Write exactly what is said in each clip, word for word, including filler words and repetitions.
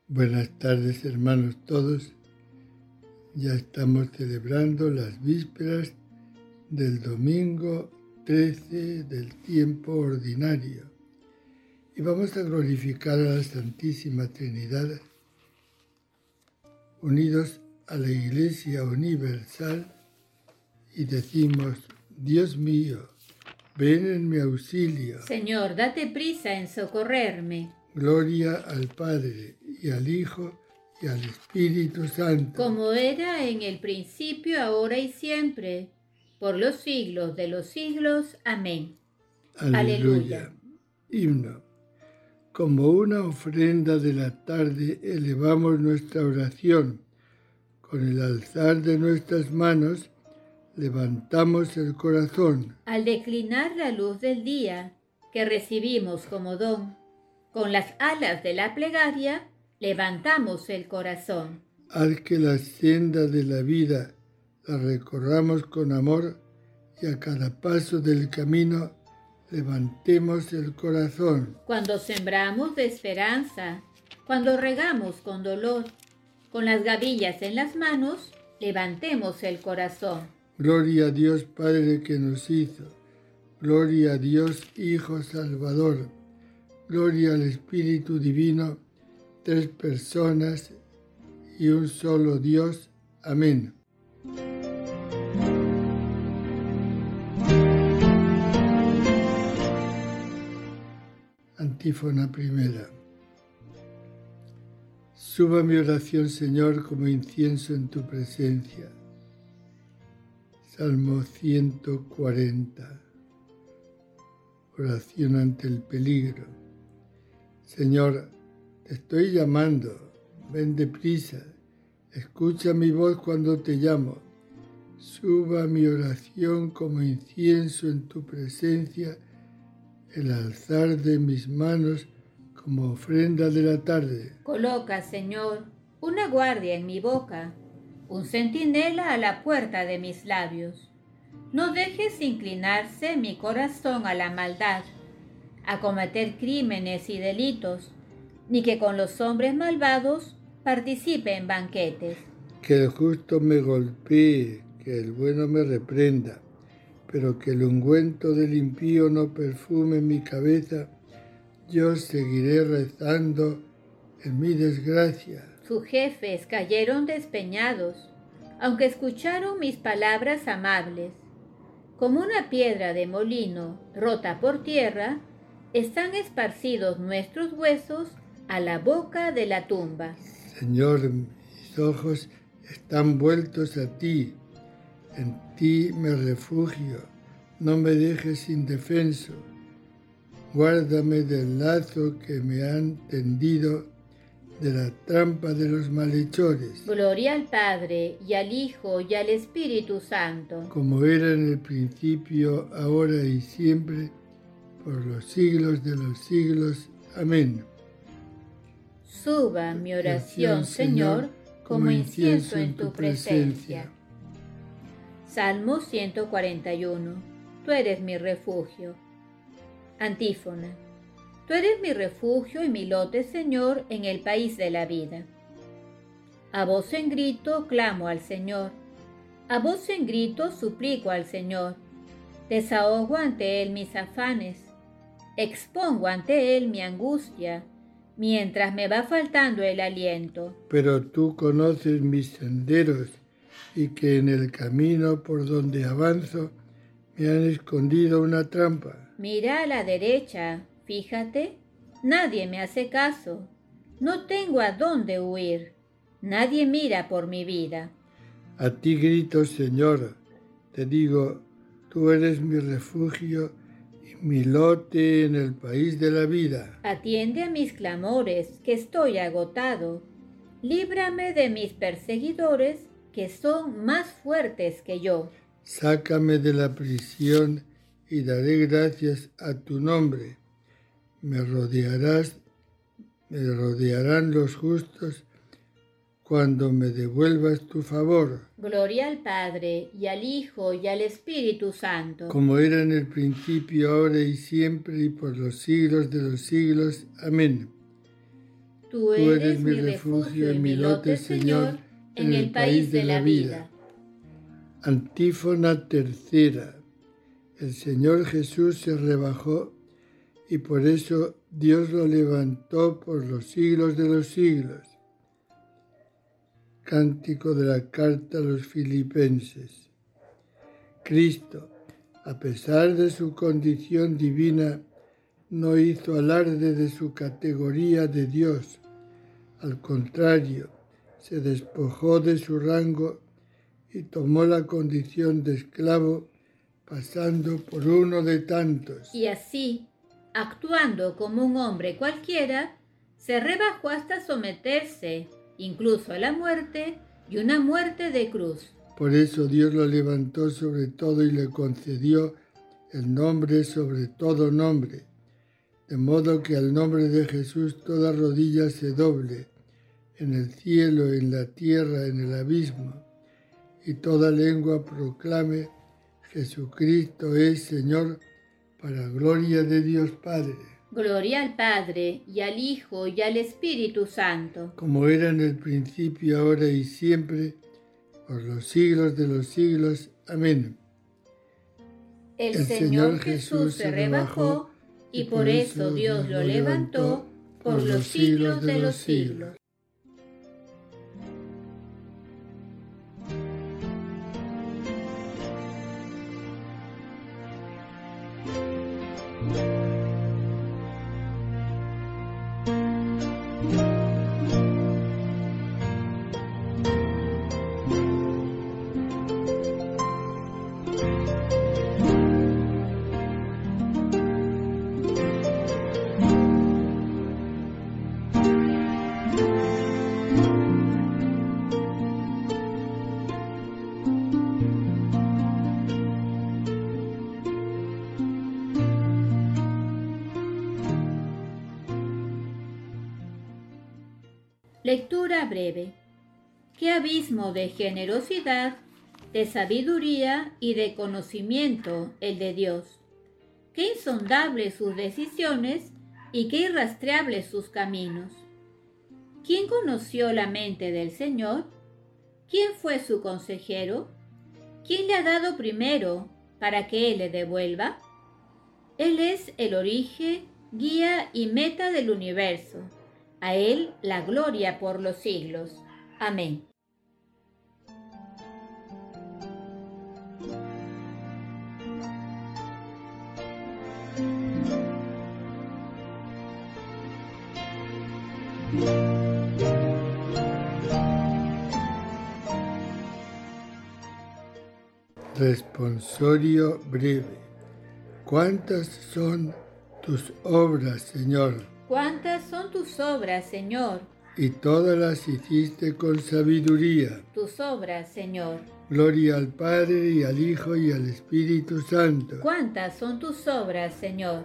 Buenas tardes, hermanos todos. Ya estamos celebrando las vísperas del domingo trece del tiempo ordinario y vamos a glorificar a la Santísima Trinidad unidos a la Iglesia Universal y decimos: Dios mío, ven en mi auxilio. Señor, date prisa en socorrerme. Gloria al Padre, y al Hijo, y al Espíritu Santo. Como era en el principio, ahora y siempre, por los siglos de los siglos. Amén. Aleluya. Aleluya. Himno. Como una ofrenda de la tarde elevamos nuestra oración. Con el alzar de nuestras manos levantamos el corazón. Al declinar la luz del día que recibimos como don, con las alas de la plegaria levantamos el corazón. Haz que la senda de la vida la recorramos con amor y a cada paso del camino levantemos el corazón. Cuando sembramos de esperanza, cuando regamos con dolor, con las gavillas en las manos, levantemos el corazón. Gloria a Dios Padre que nos hizo, gloria a Dios Hijo Salvador, gloria al Espíritu Divino, tres personas y un solo Dios. Amén. Antífona primera. Suba mi oración, Señor, como incienso en tu presencia. Salmo ciento cuarenta. Oración ante el peligro. Señor, te estoy llamando, ven deprisa, escucha mi voz cuando te llamo. Suba mi oración como incienso en tu presencia, el alzar de mis manos como ofrenda de la tarde. Coloca, Señor, una guardia en mi boca, un centinela a la puerta de mis labios. No dejes inclinarse mi corazón a la maldad, a cometer crímenes y delitos, ni que con los hombres malvados participe en banquetes. Que el justo me golpee, que el bueno me reprenda, pero que el ungüento del impío no perfume mi cabeza. Yo seguiré rezando en mi desgracia. Sus jefes cayeron despeñados, aunque escucharon mis palabras amables. Como una piedra de molino rota por tierra, están esparcidos nuestros huesos a la boca de la tumba. Señor, mis ojos están vueltos a ti. En ti me refugio. No me dejes indefenso. Guárdame del lazo que me han tendido, de la trampa de los malhechores. Gloria al Padre, y al Hijo, y al Espíritu Santo. Como era en el principio, ahora y siempre, por los siglos de los siglos. Amén. Suba mi oración, Señor, como incienso en tu presencia. Salmo ciento cuarenta y uno. Tú eres mi refugio. Antífona. Tú eres mi refugio y mi lote, Señor, en el país de la vida. A voz en grito clamo al Señor. A voz en grito suplico al Señor. Desahogo ante Él mis afanes. Expongo ante Él mi angustia, mientras me va faltando el aliento. Pero tú conoces mis senderos, y que en el camino por donde avanzo me han escondido una trampa. Mira a la derecha, fíjate, nadie me hace caso. No tengo a dónde huir, nadie mira por mi vida. A ti grito, Señor, te digo, tú eres mi refugio y mi lote en el país de la vida. Atiende a mis clamores, que estoy agotado. Líbrame de mis perseguidores, que son más fuertes que yo. Sácame de la prisión y daré gracias a tu nombre. Me rodearás, me rodearán los justos cuando me devuelvas tu favor. Gloria al Padre, y al Hijo, y al Espíritu Santo. Como era en el principio, ahora y siempre, y por los siglos de los siglos. Amén. Tú eres mi refugio y mi lote, Señor, en el país de la vida. Antífona tercera. El Señor Jesús se rebajó y por eso Dios lo levantó por los siglos de los siglos. Cántico de la carta a los Filipenses. Cristo, a pesar de su condición divina, no hizo alarde de su categoría de Dios. Al contrario, se despojó de su rango y tomó la condición de esclavo, pasando por uno de tantos. Y así, actuando como un hombre cualquiera, se rebajó hasta someterse, incluso a la muerte, y una muerte de cruz. Por eso Dios lo levantó sobre todo y le concedió el nombre sobre todo nombre, de modo que al nombre de Jesús toda rodilla se doble, en el cielo, en la tierra, en el abismo, y toda lengua proclame: Jesucristo es Señor, para gloria de Dios Padre. Gloria al Padre, y al Hijo, y al Espíritu Santo. Como era en el principio, ahora y siempre, por los siglos de los siglos. Amén. El, el Señor Jesús se rebajó, y por eso Dios lo levantó por los siglos de los siglos. Lectura breve. Qué abismo de generosidad, de sabiduría y de conocimiento el de Dios. Qué insondables sus decisiones y qué irrastreables sus caminos. ¿Quién conoció la mente del Señor? ¿Quién fue su consejero? ¿Quién le ha dado primero para que Él le devuelva? Él es el origen, guía y meta del universo. A Él la gloria por los siglos. Amén. Responsorio breve. ¿Cuántas son tus obras, Señor? ¿Cuántas son tus obras, Señor? Y todas las hiciste con sabiduría. Tus obras, Señor. Gloria al Padre, y al Hijo, y al Espíritu Santo. ¿Cuántas son tus obras, Señor?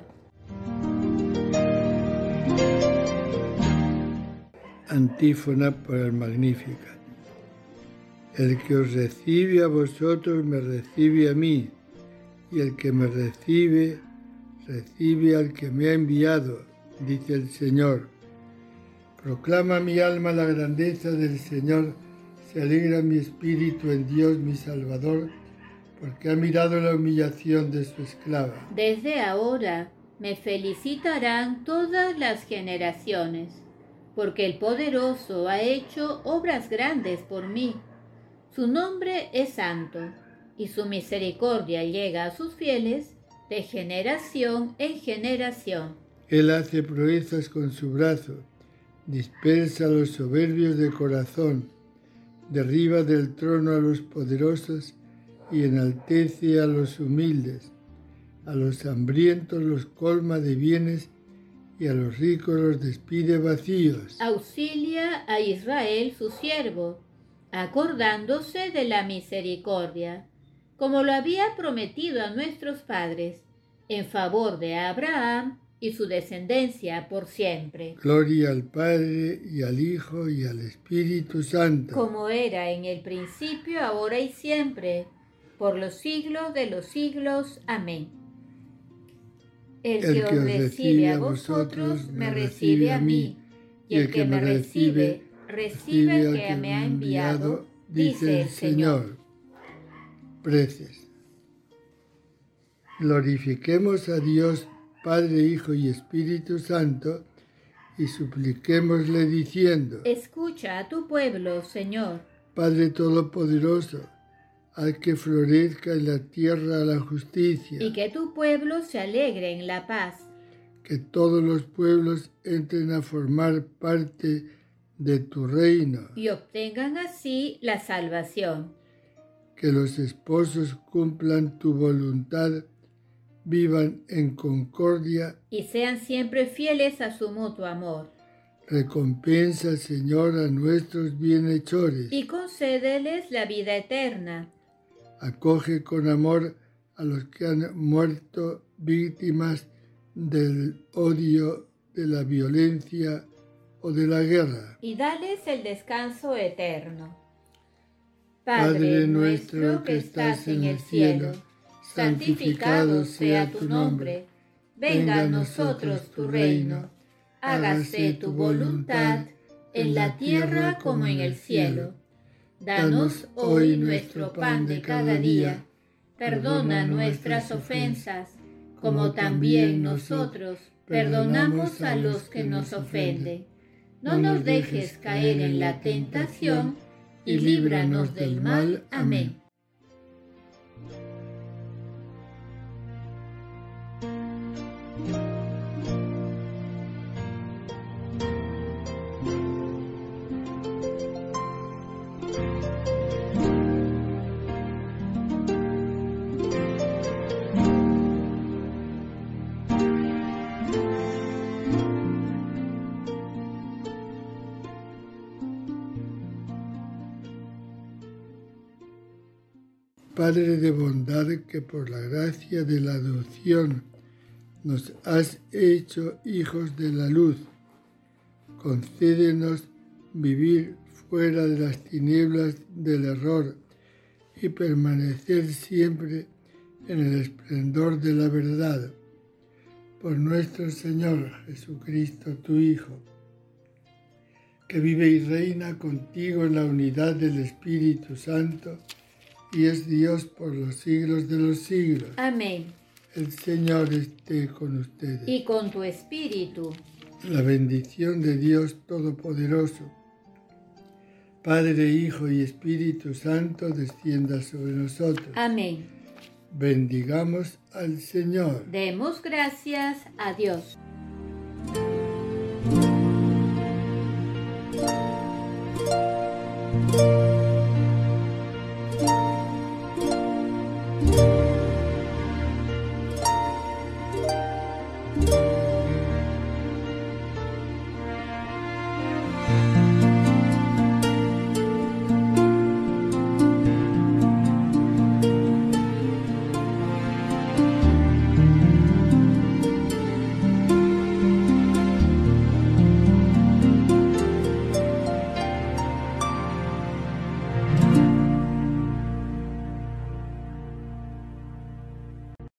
Antífona por el Magnificat. El que os recibe a vosotros me recibe a mí, y el que me recibe, recibe al que me ha enviado, dice el Señor. Proclama mi alma la grandeza del Señor, se alegra mi espíritu en Dios mi Salvador, porque ha mirado la humillación de su esclava. Desde ahora me felicitarán todas las generaciones, porque el Poderoso ha hecho obras grandes por mí. Su nombre es santo, y su misericordia llega a sus fieles de generación en generación. Él hace proezas con su brazo, dispersa a los soberbios de corazón, derriba del trono a los poderosos y enaltece a los humildes. A los hambrientos los colma de bienes y a los ricos los despide vacíos. Auxilia a Israel su siervo, acordándose de la misericordia, como lo había prometido a nuestros padres, en favor de Abraham y su descendencia por siempre. Gloria al Padre, y al Hijo, y al Espíritu Santo. Como era en el principio, ahora y siempre, por los siglos de los siglos. Amén. El, El que os recibe a vosotros, me recibe a mí, y el que me recibe, recibe al que me ha enviado, dice el Señor. Preces. Glorifiquemos a Dios, Padre, Hijo y Espíritu Santo, y supliquémosle diciendo: Escucha a tu pueblo, Señor. Padre Todopoderoso, haz que florezca en la tierra la justicia, Y que tu pueblo se alegre en la paz. que todos los pueblos entren a formar parte de tu reino, Y obtengan así la salvación. que los esposos cumplan tu voluntad, vivan en concordia. Y sean siempre fieles a su mutuo amor. Recompensa, Señor, a nuestros bienhechores. Y concédeles la vida eterna. Acoge con amor a los que han muerto víctimas del odio, de la violencia o de la guerra. Y dales el descanso eterno. Padre nuestro que estás en el cielo, santificado sea tu nombre. Venga a nosotros tu reino. Hágase tu voluntad en la tierra como en el cielo. Danos hoy nuestro pan de cada día. Perdona nuestras ofensas, como también nosotros perdonamos a los que nos ofenden. No nos dejes caer en la tentación y líbranos del mal. Amén. Padre de bondad, que por la gracia de la adopción nos has hecho hijos de la luz, concédenos vivir fuera de las tinieblas del error y permanecer siempre en el esplendor de la verdad. Por nuestro Señor Jesucristo, tu Hijo, que vive y reina contigo en la unidad del Espíritu Santo, y es Dios por los siglos de los siglos. Amén. El Señor esté con ustedes. Y con tu espíritu. La bendición de Dios Todopoderoso, Padre, Hijo y Espíritu Santo, descienda sobre nosotros. Amén. Bendigamos al Señor. Demos gracias a Dios.